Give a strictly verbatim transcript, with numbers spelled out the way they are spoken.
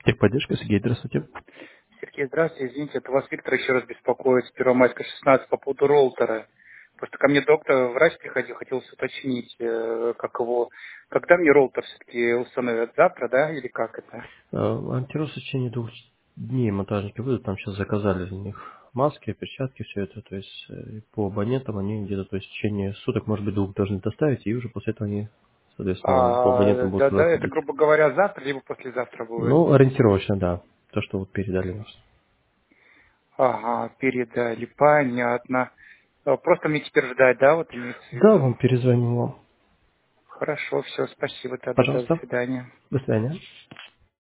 Техподдержка, Сергей, здравствуйте. Сергей, здравствуйте. Извините, это вас Виктор еще раз беспокоит с Первомайска шестнадцать по поводу роутера. Просто ко мне доктор, врач приходил, хотел уточнить, э, как его, когда мне роутер все-таки установят, завтра, да, или как это? Э, Антирус в течение двух дней монтажники выйдут, там сейчас заказали для них маски, перчатки, все это, то есть э, по абонентам они где-то, то есть в течение суток, может быть, двух должны доставить, и уже после этого они, соответственно, по А, абонентам будут да, да, это, выходить. грубо говоря, завтра, либо послезавтра будет. Ну, ориентировочно, да, то, что вот передали нас. Ага, передали, понятно. А, Просто мне теперь ждать, да, вот имеется в Да, виду. вам перезвоним вам. Хорошо, все, спасибо тогда, до Пожалуйста, свидания. до свидания.